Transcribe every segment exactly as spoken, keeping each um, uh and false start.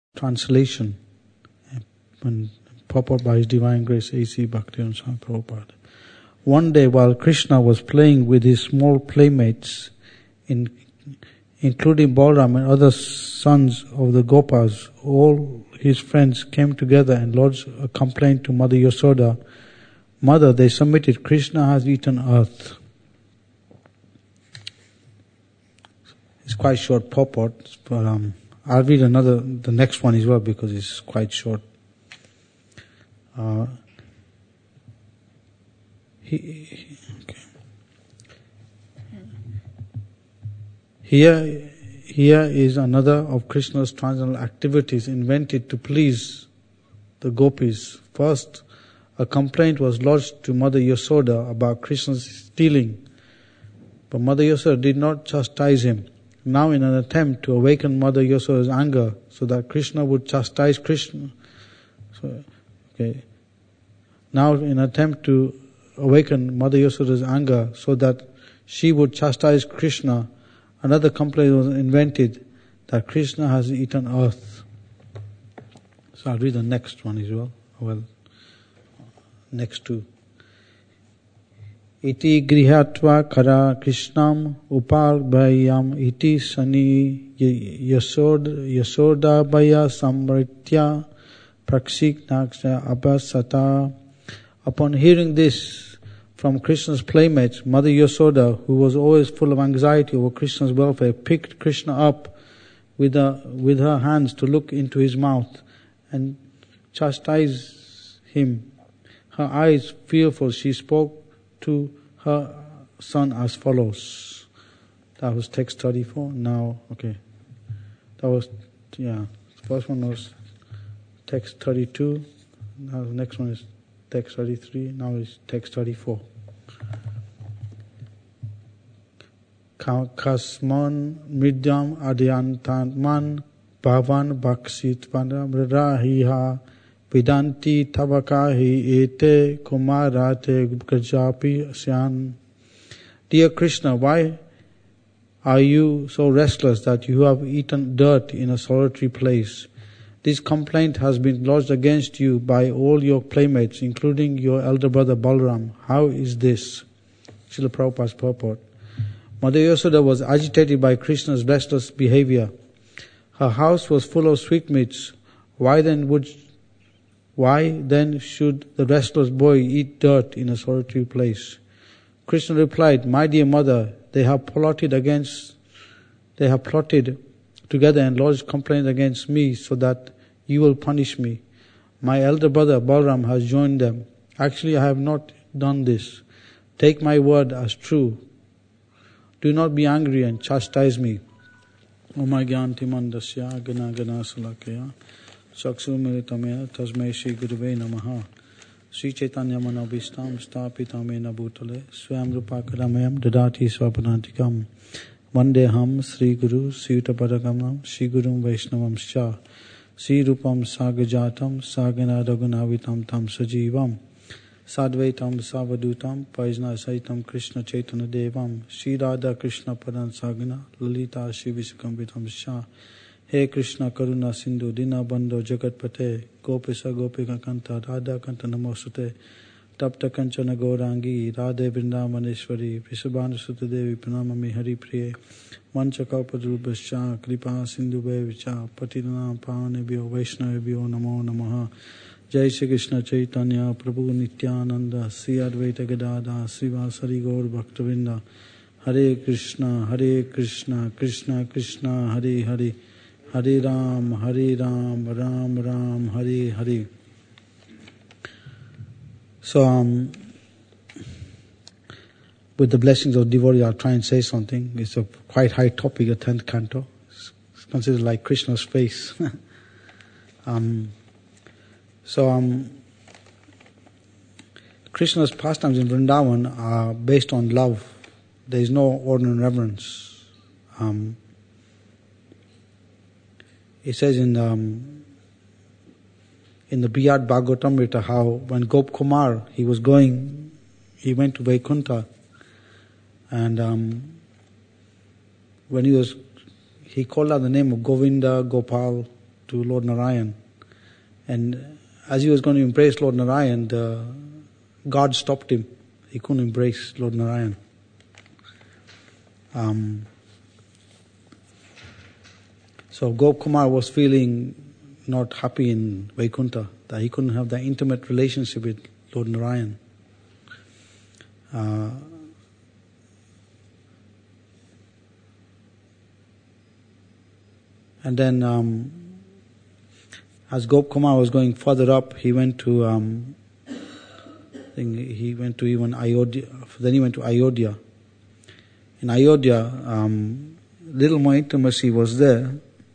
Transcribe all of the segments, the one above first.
translation and purport by His Divine Grace A C Bhaktivinoda Swami Prabhupada. One day while Krishna was playing with his small playmates, in, including Balaram and other sons of the Gopas, all his friends came together and lodged a complaint to Mother Yasoda. Mother, they submitted, Krishna has eaten earth. It's quite short purport, but um, I'll read another, the next one as well because it's quite short. Uh, he, he, okay. Here, here is another of Krishna's transcendental activities invented to please the gopis. First, a complaint was lodged to Mother Yasoda about Krishna's stealing, but Mother Yasoda did not chastise him. Now, in an attempt to awaken Mother Yasoda's anger so that Krishna would chastise Krishna, so, okay. Now, in an attempt to awaken Mother Yasoda's anger so that she would chastise Krishna, another complaint was invented that Krishna has eaten earth. So I'll read the next one as well. Well, next two. Iti grihatva kara Krishnam upalbhayam iti sani yasod yasoda bhaya samritya prakshiknaksha abhasata. Upon hearing this from Krishna's playmates, Mother Yasoda, who was always full of anxiety over Krishna's welfare, picked Krishna up with her, with her hands to look into his mouth and chastise him. Her eyes fearful, she spoke to her son as follows. That was text thirty-four. Now, okay. That was, yeah. The first one was text thirty-two. Now the next one is text thirty-three. Now it's text thirty-four. Kasman midyam adyantanman bhavan bhaksit vanamrahiha Vedanti tavakahi ete kumarate gajapi syan. Dear Krishna, why are you so restless that you have eaten dirt in a solitary place? This complaint has been lodged against you by all your playmates, including your elder brother Balaram. How is this? Srila Prabhupada's purport. Mother Yasoda was agitated by Krishna's restless behavior. Her house was full of sweetmeats. Why then would Why then should the restless boy eat dirt in a solitary place? Krishna replied, My dear mother, they have plotted against, they have plotted together and lodged complaint against me so that you will punish me. My elder brother Balaram has joined them. Actually, I have not done this. Take my word as true. Do not be angry and chastise me. Oma gyanti mandasya gana gana salakaya. Chaksu militamena tasmai Shri Guruve Namaha. Sri Chaitanya Manobhistam Stapitamena Bhutale Swayam Rupakaramayam Dadati Swapanantikam Vandeham Sri Guru Sivitapadakam Sri Gurum Vaishnavam Scha Sri Rupam Sagajatam Sagana Raghunavitam Tam Sajivam Sadvaitam Savadutam Paisna Saitam Krishna Chaitanya Devam Sri Radha Krishna Padan Sagana Lalita Shri Visukambitam Scha He Krishna Karuna Sindhu Dina Bandho Jagat Pate Gopisa Gopika Kanta Radha Kanta Namosute Tapta Kanchana Gaurangi Radhe Vrindavaneshwari Vrishabhanu Sutta Devi Pranamami Hari Priye Manchakapadrubhascha Kripa Sindhu Bevicha Patirana Pavanebhyo Vaishnavebhyo Namo Namaha Jai Shri Krishna Chaitanya Prabhu Nityananda Sri Advaita Gadada Srivasari Gaur Bhaktavinda Hare Krishna Hare Krishna Krishna Krishna Hare Hare Hare Ram, Hare Ram, Ram Ram, Hare Hare. So, um, with the blessings of devotee, I'll try and say something. It's a quite high topic, a tenth canto. It's considered like Krishna's face. um, so, um, Krishna's pastimes in Vrindavan are based on love. There is no ordinary reverence. Um, It says in um, in the Brihad Bhagavatamrita how when Gop Kumar, he was going, he went to Vaikuntha, and um, when he was, he called out the name of Govinda, Gopal to Lord Narayan. And as he was going to embrace Lord Narayan, the God stopped him. He couldn't embrace Lord Narayan. Um, so Gop Kumar was feeling not happy in Vaikuntha, that he couldn't have that intimate relationship with Lord Narayan. Uh, and then um, as Gop Kumar was going further up, he went to um, I think he went to even Ayodhya. Then he went to Ayodhya. In Ayodhya, um, little more intimacy was there,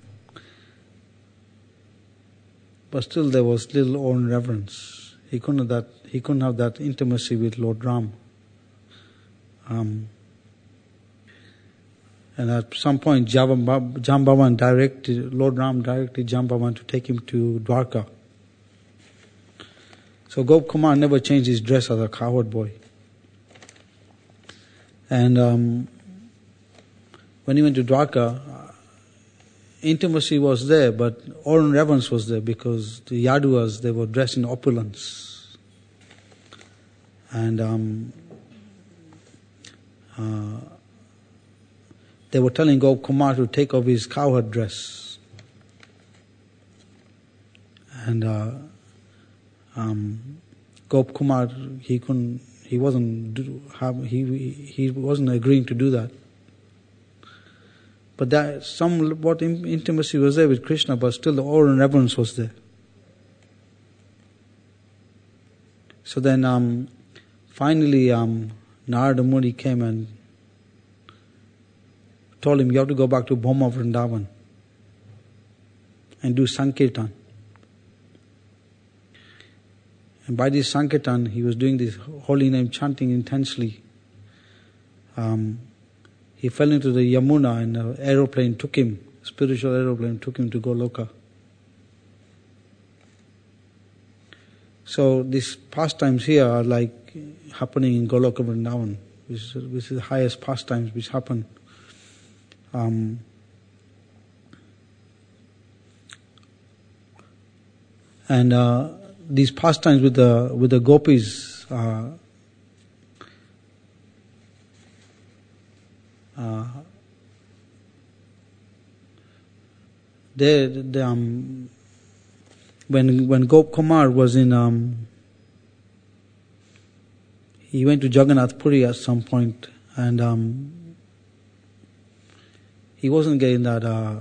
but still there was little awe and reverence. He couldn't have that. He couldn't have that intimacy with Lord Ram. Um, and at some point, Jambavan directed Lord Ram directed Jambavan to take him to Dwarka. So Gop Kumar never changed his dress as a cowherd boy. And um, when he went to Dwarka, intimacy was there, but awe and reverence was there because the Yaduas, they were dressed in opulence. And um, uh, they were telling Gop Kumar to take off his cowherd dress. And uh, um, Gop Kumar, he couldn't, he wasn't, do, have, he he wasn't agreeing to do that. But that somewhat intimacy was there with Krishna, but still the awe and reverence was there. So then, um, finally, um, Narada Muni came and told him, you have to go back to Bhoma Vrindavan and do Sankirtan. And by this Sankirtan, he was doing this holy name chanting intensely. Um, he fell into the Yamuna and an aeroplane took him, spiritual aeroplane took him to Goloka. So these pastimes here are like happening in Goloka Vrindavan, which is, which is the highest pastimes which happen. Um, and uh, these pastimes with the with the gopis uh, uh, they, they um, when when Gop Kumar was in um, he went to Jagannath Puri at some point, and um, he wasn't getting that uh,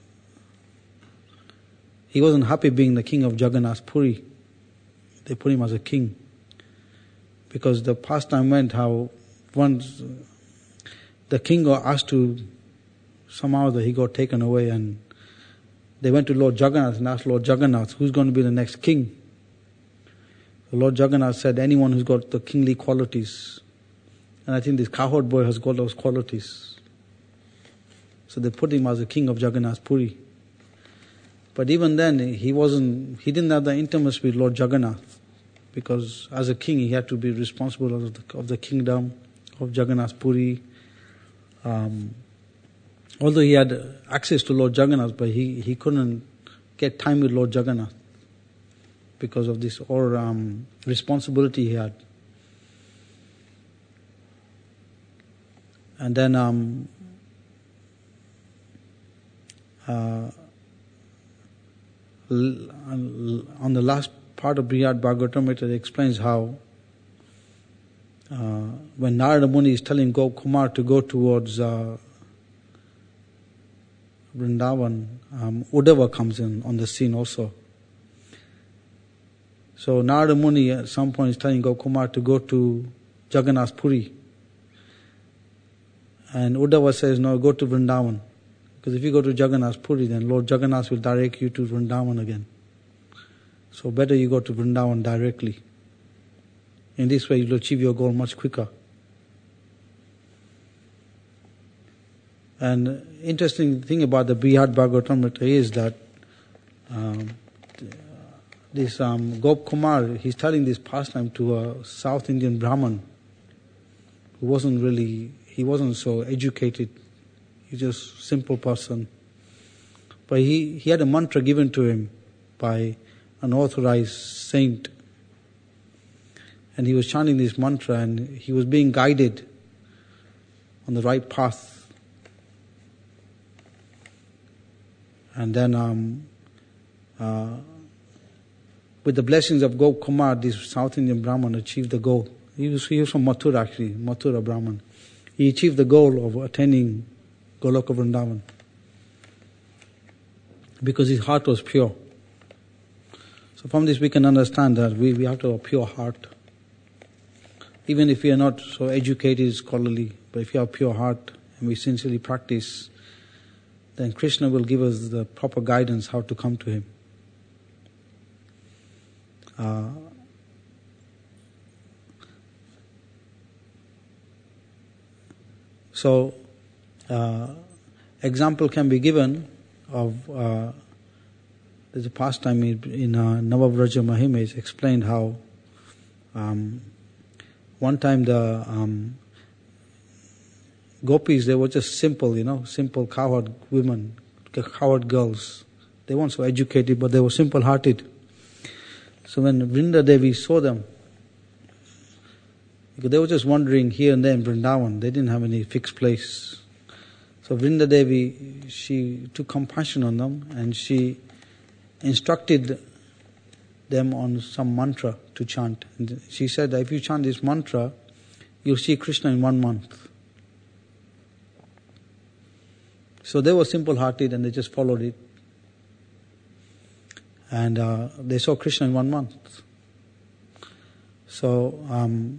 he wasn't happy being the king of Jagannath Puri. They put him as a king because the pastime went how once the king got asked to, somehow that he got taken away, and they went to Lord Jagannath and asked Lord Jagannath, who's going to be the next king? The Lord Jagannath said, anyone who's got the kingly qualities. And I think this cowherd boy has got those qualities. So they put him as the king of Jagannath Puri. But even then, he wasn't, he didn't have the intimacy with Lord Jagannath, because as a king, he had to be responsible of the, of the kingdom of Jagannath Puri. Um, although he had access to Lord Jagannath, but he, he couldn't get time with Lord Jagannath because of this or um, responsibility he had. And then um, uh, on the last part of Brihad Bhagavatam, it explains how uh, when Narada Muni is telling Gop Kumar to go towards uh, Vrindavan, um, Uddhava comes in on the scene also. So Narada Muni at some point is telling Gop Kumar to go to Jagannath Puri. And Uddhava says, no, go to Vrindavan. Because if you go to Jagannath Puri, then Lord Jagannath will direct you to Vrindavan again. So better you go to Vrindavan directly. In this way, you'll achieve your goal much quicker. And interesting thing about the Brihad Bhagavatamrita is that um, this um, Gop Kumar, he's telling this pastime to a South Indian Brahmin who wasn't really, he wasn't so educated. He's just a simple person. But he, he had a mantra given to him by an authorized saint. And he was chanting this mantra and he was being guided on the right path. And then um, uh, with the blessings of Gop Kumar, this South Indian Brahman achieved the goal. He was, he was from Mathura actually, Mathura Brahman. He achieved the goal of attaining Goloka Vrindavan because his heart was pure. So from this we can understand that we, we have to have a pure heart. Even if we are not so educated, scholarly, but if you have a pure heart and we sincerely practice, then Krishna will give us the proper guidance how to come to Him. Uh, so, uh, example can be given of, uh, there's a pastime in, in uh, Navabraja Mahima, it's explained how um, one time the um, gopis, they were just simple, you know, simple cowherd women, cowherd girls. They weren't so educated, but they were simple-hearted. So when Vrinda Devi saw them, because they were just wandering here and there in Vrindavan, they didn't have any fixed place. So Vrinda Devi, she took compassion on them and she instructed them on some mantra to chant. And she said that if you chant this mantra, you'll see Krishna in one month. So they were simple-hearted and they just followed it. And uh, they saw Krishna in one month. So um,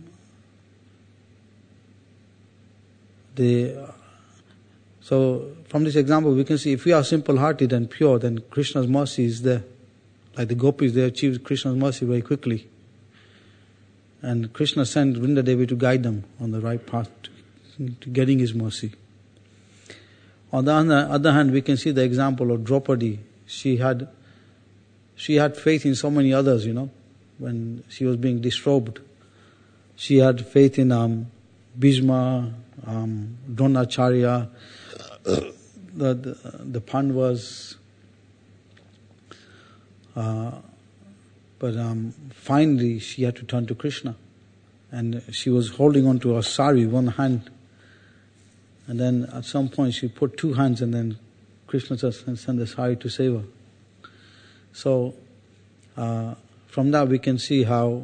the so from this example we can see if we are simple-hearted and pure, then Krishna's mercy is there. Like the gopis, they achieved Krishna's mercy very quickly. And Krishna sent Vrinda Devi to guide them on the right path to, to getting His mercy. On the other hand, we can see the example of Draupadi. She had she had faith in so many others, you know, when she was being disrobed. She had faith in um, Bhishma, um, Dronacharya, the, the, the Pandavas. Uh, but um, finally she had to turn to Krishna. And she was holding on to her sari, one hand. And then at some point she put two hands and then Krishna just sent the sari to save her. So uh, from that we can see how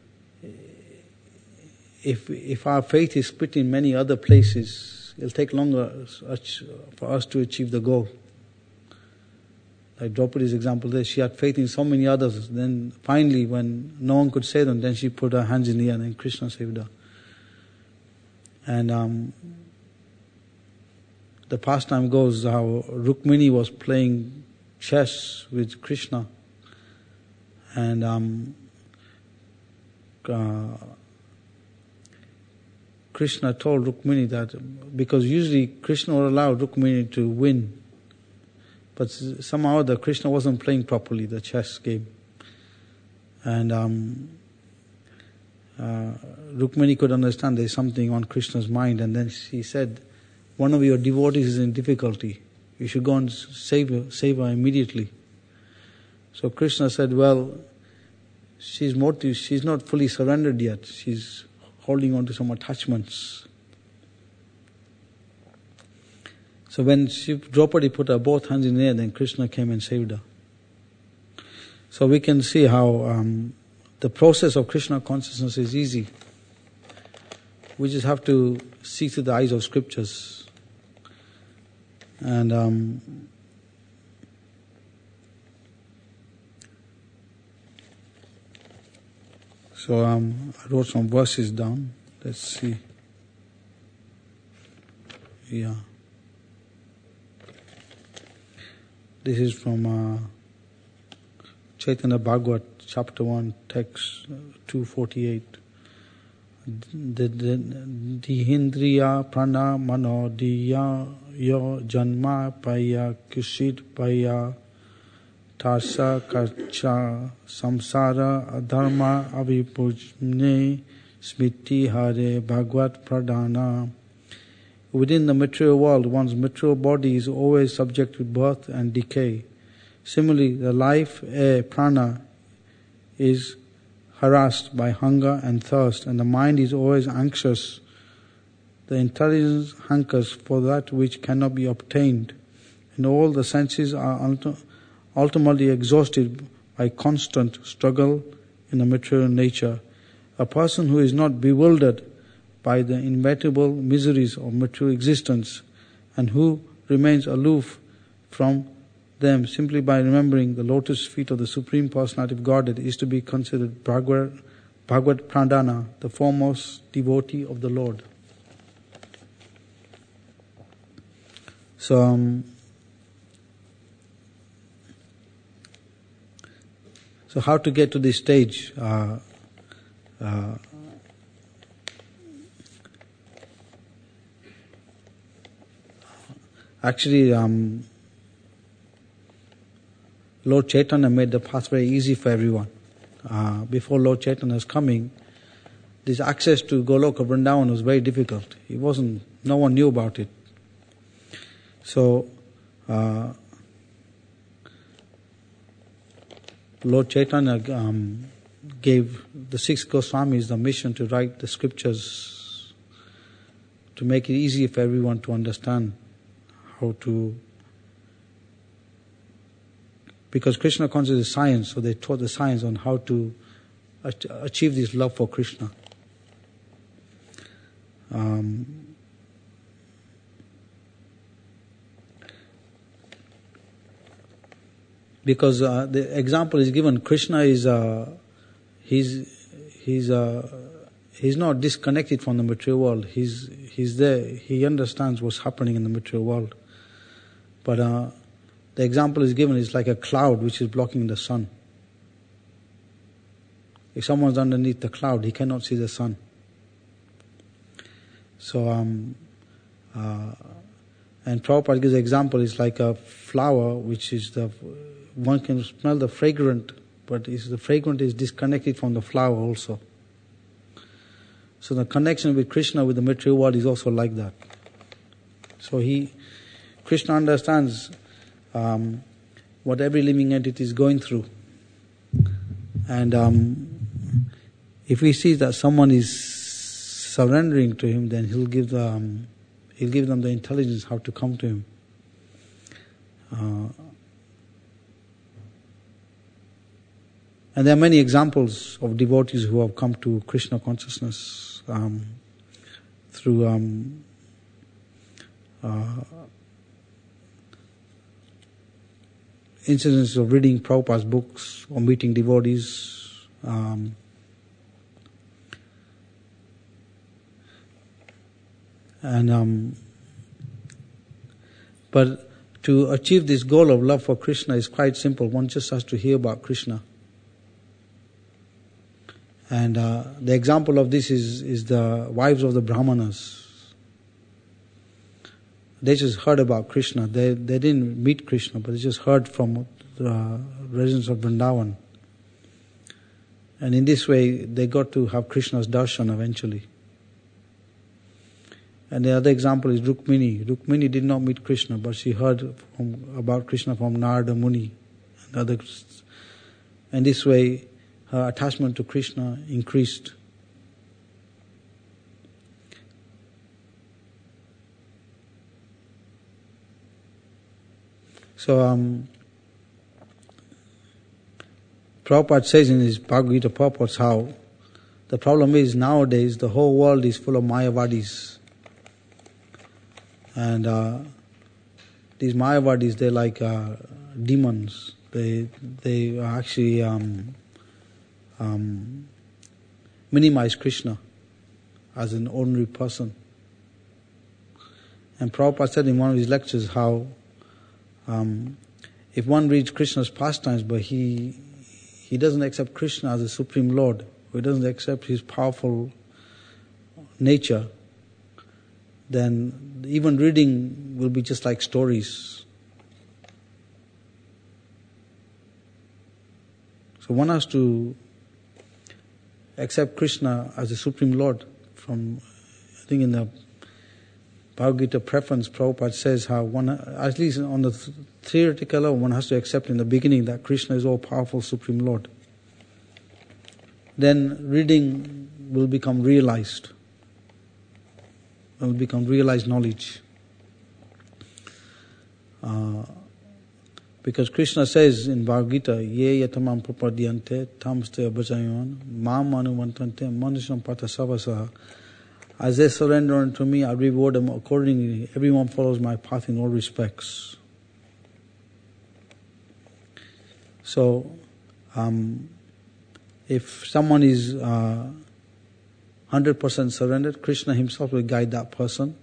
if if our faith is split in many other places, it'll take longer for us to achieve the goal. Like Draupadi's example there, she had faith in so many others. Then finally when no one could save them, then she put her hands in the air and then Krishna saved her. And um, the pastime goes how Rukmini was playing chess with Krishna, and um, uh, Krishna told Rukmini that because usually Krishna would allow Rukmini to win, but somehow or other Krishna wasn't playing properly the chess game, and um, uh, Rukmini could understand there's something on Krishna's mind, and then she said, one of your devotees is in difficulty. You should go and save her, save her immediately. So Krishna said, well, she's more to, she's not fully surrendered yet. She's holding on to some attachments. So when she, Draupadi put her both hands in the air, then Krishna came and saved her. So we can see how um, the process of Krishna consciousness is easy. We just have to see through the eyes of scriptures. And um, so um, I wrote some verses down. Let's see. Yeah. This is from uh, Chaitanya Bhagavat, chapter one, text two forty-eight. Dihindriya prana mano diya yo janma paya kushit paya tasa karcha samsara adharma avipujne smiti hare bhagvat pradhana Within the material world, one's material body is always subject to birth and decay. Similarly, the life, air, prana is harassed by hunger and thirst, and the mind is always anxious. The intelligence hankers for that which cannot be obtained, and all the senses are ulti- ultimately exhausted by constant struggle in the material nature. A person who is not bewildered by the inevitable miseries of material existence, and who remains aloof from them simply by remembering the lotus feet of the Supreme Personality of Godhead, is to be considered Bhagavad, Bhagavad Pradhana, the foremost devotee of the Lord. So, um, so how to get to this stage? Uh, uh, actually, um, Lord Chaitanya made the path very easy for everyone. Uh, before Lord Chaitanya's coming, this access to Goloka Vrindavan was very difficult. It wasn't, no one knew about it. So, uh, Lord Chaitanya um, gave the six Goswamis the mission to write the scriptures to make it easy for everyone to understand how to. Because Krishna consciousness is science, so they taught the science on how to achieve this love for Krishna. Um, because uh, the example is given, Krishna is uh, he's he's uh, he's not disconnected from the material world. He's he's there. He understands what's happening in the material world, but. Uh, The example is given is like a cloud which is blocking the sun. If someone's underneath the cloud, he cannot see the sun. So, um, uh, and Prabhupada gives the example, is like a flower which is the, one can smell the fragrant, but is the fragrant is disconnected from the flower also. So the connection with Krishna, with the material world, is also like that. So he, Krishna understands Um, what every living entity is going through. And um, if he sees that someone is surrendering to him, then he'll give the, um, he'll give them the intelligence how to come to him. Uh, and there are many examples of devotees who have come to Krishna consciousness um, through um, uh, incidents of reading Prabhupada's books or meeting devotees. Um, and um, but to achieve this goal of love for Krishna is quite simple. One just has to hear about Krishna. And uh, the example of this is, is the wives of the Brahmanas. They just heard about Krishna. They they didn't meet Krishna, but they just heard from the residents of Vrindavan. And in this way, they got to have Krishna's darshan eventually. And the other example is Rukmini. Rukmini did not meet Krishna, but she heard from, about Krishna from Narada Muni and others. And this way, her attachment to Krishna increased. So, um, Prabhupada says in his Bhagavad Gita purports how the problem is nowadays the whole world is full of Mayavadis. And uh, these Mayavadis, they're like uh, demons. They they actually um, um, minimize Krishna as an ordinary person. And Prabhupada said in one of his lectures how Um, if one reads Krishna's pastimes, but he he doesn't accept Krishna as a supreme Lord, or he doesn't accept his powerful nature, then even reading will be just like stories. So one has to accept Krishna as a supreme Lord. From I think in the Bhagavad Gita preference, Prabhupada says how one, at least on the theoretical level, one has to accept in the beginning that Krishna is all-powerful Supreme Lord. Then reading will become realized. It will become realized knowledge. Uh, because Krishna says in Bhagavad Gita, Ye yatamam prapadyante tamste abhajayon mam manuvantante manusham patasavasaha. As they surrender unto me, I reward them accordingly. Everyone follows my path in all respects. So, um, if someone is uh, one hundred percent surrendered, Krishna himself will guide that person.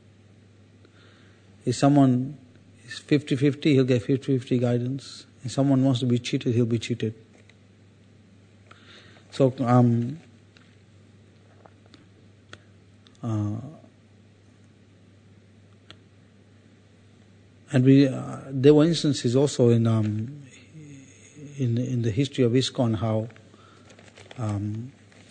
If someone is fifty-fifty, he'll get fifty-fifty guidance. If someone wants to be cheated, he'll be cheated. So, um, uh, and we, uh, there were instances also in um, in in the history of ISKCON how um,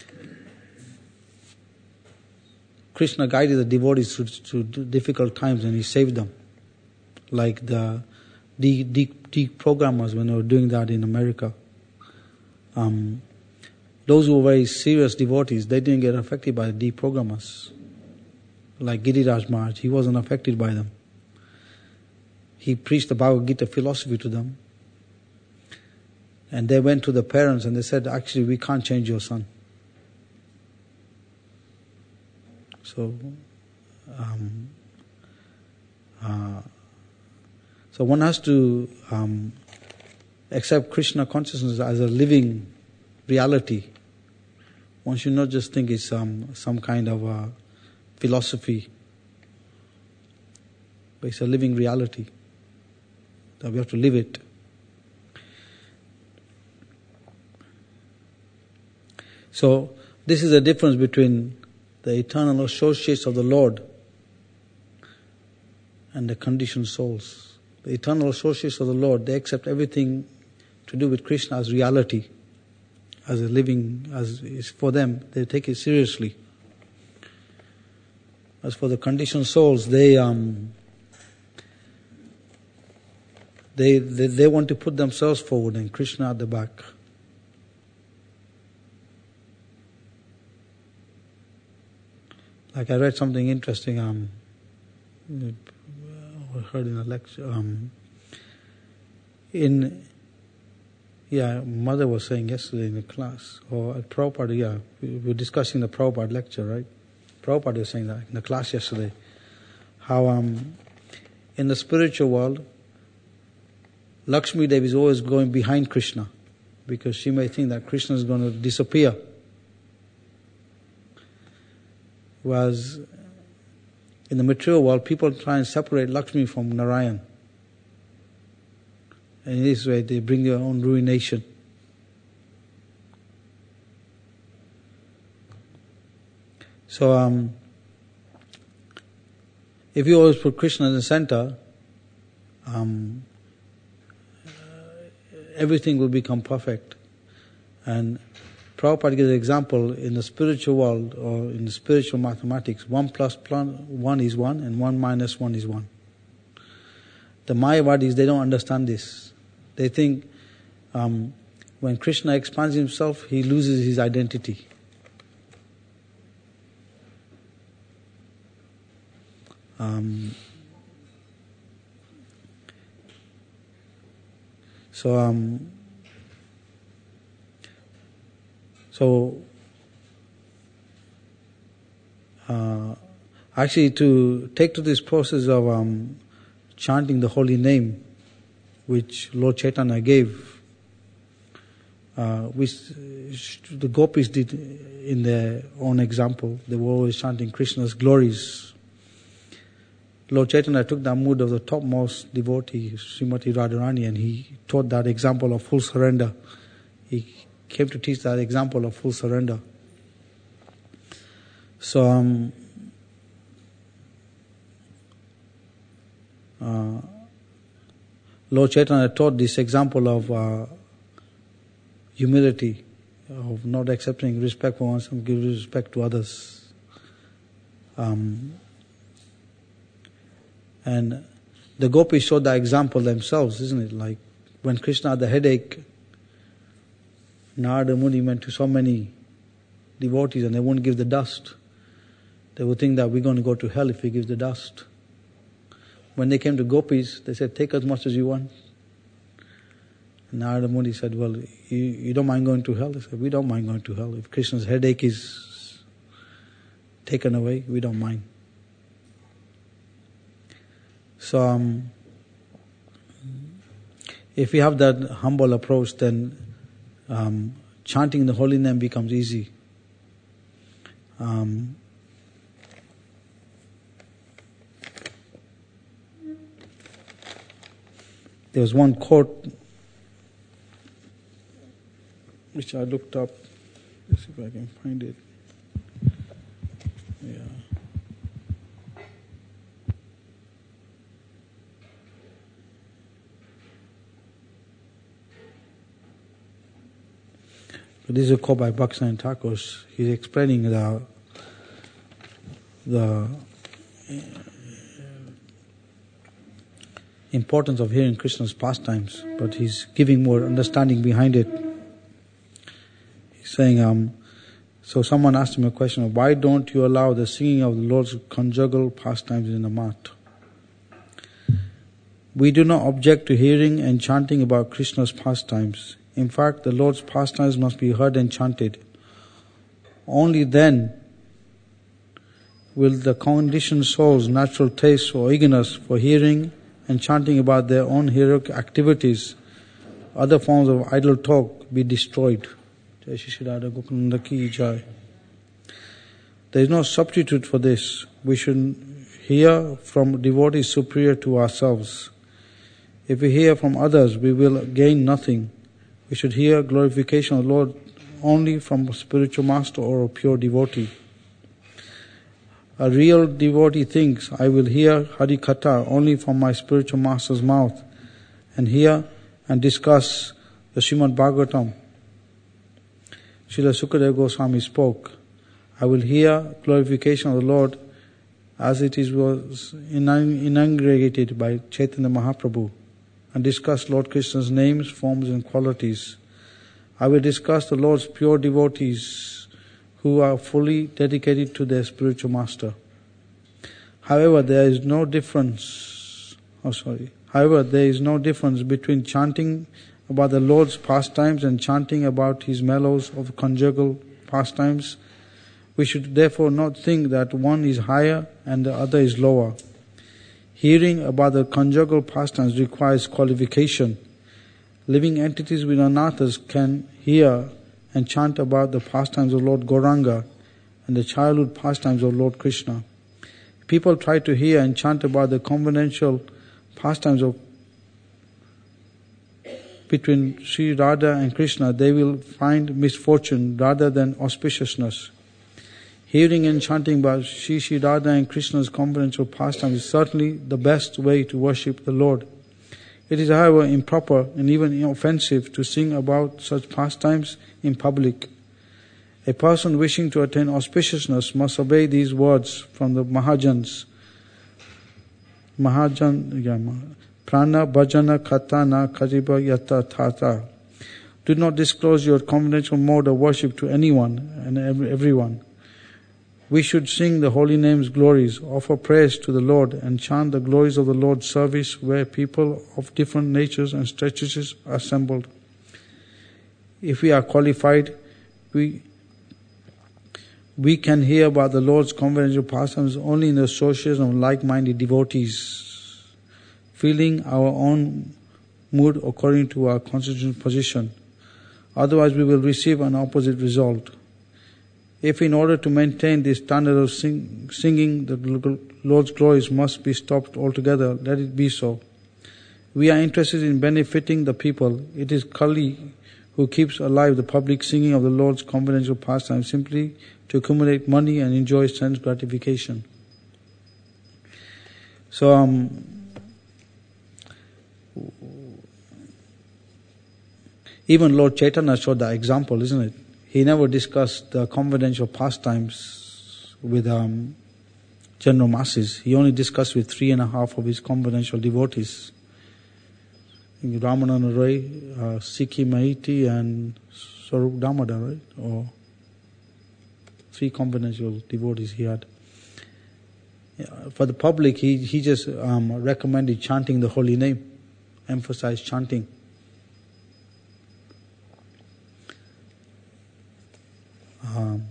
Krishna guided the devotees through, through difficult times and he saved them. Like the de- de- deprogrammers when they were doing that in America. Um, those who were very serious devotees, they didn't get affected by the deprogrammers. Like Giriraj Maharaj, he wasn't affected by them. He preached the Bhagavad Gita philosophy to them. And they went to the parents and they said, actually, we can't change your son. So, um, uh, so one has to um, accept Krishna consciousness as a living reality. One should not just think it's um, some kind of a philosophy, but it's a living reality that we have to live it. So this is the difference between the eternal associates of the Lord and the conditioned souls. The eternal associates of the Lord, they accept everything to do with Krishna as reality, as a living, as is for them. They take it seriously. As for the conditioned souls, they um, they, they they want to put themselves forward and Krishna at the back. Like I read something interesting. Um, I heard in a lecture. Um, in yeah, mother was saying yesterday in the class or at Prabhupada. Yeah, we were discussing the Prabhupada lecture, right? Prabhupada was saying that in the class yesterday. How um, in the spiritual world, Lakshmi Devi is always going behind Krishna because she may think that Krishna is going to disappear. Whereas in the material world, people try and separate Lakshmi from Narayan. And in this way, they bring their own ruination. So, um, if you always put Krishna in the center, um, everything will become perfect. And Prabhupada gives an example in the spiritual world or in the spiritual mathematics, one plus one is one and one minus one is one. The Mayavadis, they don't understand this. They think um, when Krishna expands himself, he loses his identity. Um, so, um, so uh, actually, to take to this process of um, chanting the holy name, which Lord Chaitanya gave, uh, which the gopis did in their own example. They were always chanting Krishna's glories. Lord Chaitanya took that mood of the topmost devotee, Srimati Radharani, and he taught that example of full surrender. He came to teach that example of full surrender. So, um, uh, Lord Chaitanya taught this example of uh, humility, of not accepting respect for oneself, giving respect to others. Um, And the gopis showed the example themselves, isn't it? Like when Krishna had the headache, Narada Muni went to so many devotees and they wouldn't give the dust. They would think that we're going to go to hell if we give the dust. When they came to gopis, they said, take as much as you want. And Narada Muni said, well, you, you don't mind going to hell? They said, we don't mind going to hell. If Krishna's headache is taken away, we don't mind. So, um, if we have that humble approach, then um, chanting the holy name becomes easy. Um, there was one quote which I looked up. Let's see if I can find it. Yeah. This is a quote by Bhaktivinoda Thakur. He's explaining the the importance of hearing Krishna's pastimes, but he's giving more understanding behind it. He's saying, um, so someone asked him a question of, why don't you allow the singing of the Lord's conjugal pastimes in the mat? We do not object to hearing and chanting about Krishna's pastimes. In fact, the Lord's pastimes must be heard and chanted. Only then will the conditioned soul's natural taste or eagerness for hearing and chanting about their own heroic activities, other forms of idle talk, be destroyed. There is no substitute for this. We should hear from devotees superior to ourselves. If we hear from others, we will gain nothing. We should hear glorification of the Lord only from a spiritual master or a pure devotee. A real devotee thinks, I will hear Hari Katha only from my spiritual master's mouth, and hear and discuss the Srimad Bhagavatam. Srila Sukadeva Goswami spoke, I will hear glorification of the Lord as it is was inaugurated by Chaitanya Mahaprabhu, and discuss Lord Krishna's names, forms and qualities. I will discuss the Lord's pure devotees who are fully dedicated to their spiritual master. However, there is no difference, oh sorry, however, there is no difference between chanting about the Lord's pastimes and chanting about his mellows of conjugal pastimes. We should therefore not think that one is higher and the other is lower. Hearing about the conjugal pastimes requires qualification. Living entities with anathas can hear and chant about the pastimes of Lord Gauranga and the childhood pastimes of Lord Krishna. People try to hear and chant about the conventional pastimes of between Sri Radha and Krishna. They will find misfortune rather than auspiciousness. Hearing and chanting about Sri Sri Radha and Krishna's conventional pastimes is certainly the best way to worship the Lord. It is, however, improper and even offensive to sing about such pastimes in public. A person wishing to attain auspiciousness must obey these words from the Mahajans. Mahajan, yeah, Prana bhajana katana kariba yata tata. Do not disclose your confidential mode of worship to anyone and everyone. We should sing the holy name's glories, offer praise to the Lord, and chant the glories of the Lord's service where people of different natures and statuses are assembled. If we are qualified, we we can hear about the Lord's conventional pastimes only in the association of like-minded devotees, feeling our own mood according to our constitutional position. Otherwise, we will receive an opposite result. If in order to maintain this standard of sing, singing, the Lord's glories must be stopped altogether, let it be so. We are interested in benefiting the people. It is Kali who keeps alive the public singing of the Lord's confidential pastimes simply to accumulate money and enjoy sense gratification. So, um, even Lord Chaitanya showed the example, isn't it? He never discussed the confidential pastimes with um, general masses. He only discussed with three and a half of his confidential devotees. Ramananda Roy, uh, Sikhi Mahiti and Swarup Damodar, right? Or three confidential devotees he had. For the public, he, he just um, recommended chanting the holy name, emphasized chanting. Um,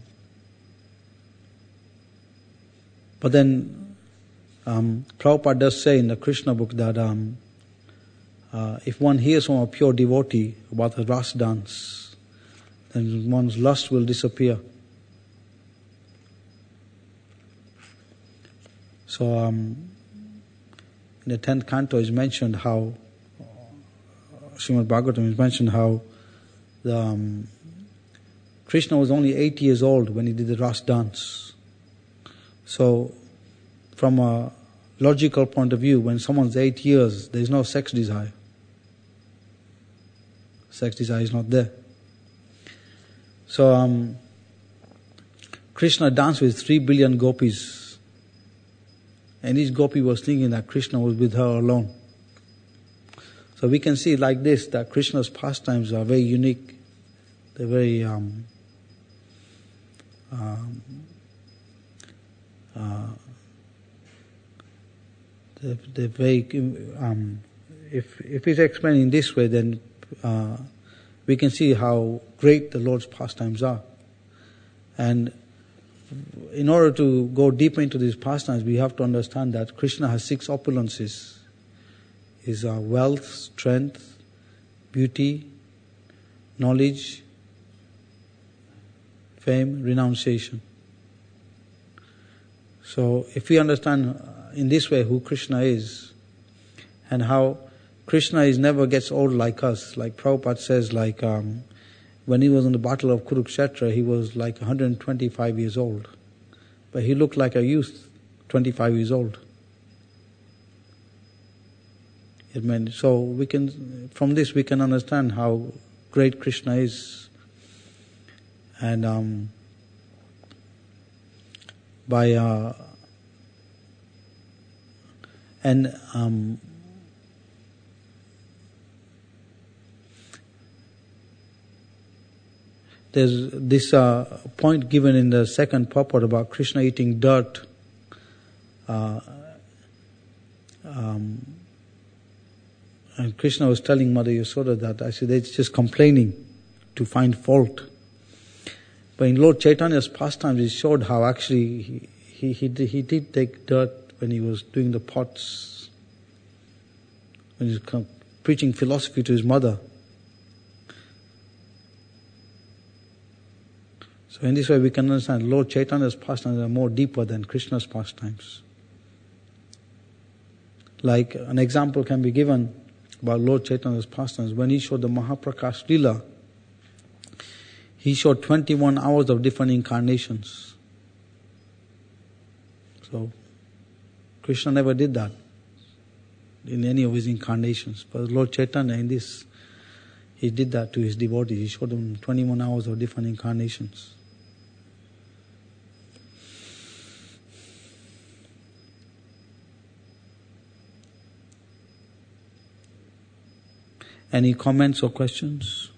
but then, um, Prabhupada does say in the Krishna book that um, uh, if one hears from a pure devotee about the Ras dance, then one's lust will disappear. So, um, in the tenth canto is mentioned how, Srimad Bhagavatam is mentioned how the, um, Krishna was only eight years old when he did the Ras dance. So, from a logical point of view, when someone's eight years, there is no sex desire. Sex desire is not there. So, um, Krishna danced with three billion gopis. And each gopi was thinking that Krishna was with her alone. So we can see like this, that Krishna's pastimes are very unique. They're very, um, um, uh, they're, they're very, um, if, if it's explained in this way, then uh, we can see how great the Lord's pastimes are. And in order to go deeper into these pastimes, we have to understand that Krishna has six opulences. Is uh, wealth, strength, beauty, knowledge, fame, renunciation. So if we understand in this way who Krishna is, and how Krishna is never gets old like us, like Prabhupada says, like um, when he was in the battle of Kurukshetra, he was like one hundred twenty-five years old. But he looked like a youth, twenty-five years old. It meant, so we can, from this we can understand how great Krishna is. And um, by, uh, and um, there's this uh, point given in the second purport about Krishna eating dirt. Uh, um, and Krishna was telling Mother Yasoda that actually they're just complaining to find fault. But in Lord Chaitanya's pastimes, he showed how actually he, he, he, did, he did take dirt when he was doing the pots, when he was preaching philosophy to his mother. So in this way we can understand Lord Chaitanya's pastimes are more deeper than Krishna's pastimes. Like an example can be given about Lord Chaitanya's pastimes. When he showed the Mahaprakash Lila, he showed twenty-one hours of different incarnations. So Krishna never did that in any of his incarnations. But Lord Chaitanya in this, he did that to his devotees. He showed them twenty-one hours of different incarnations. Any comments or questions?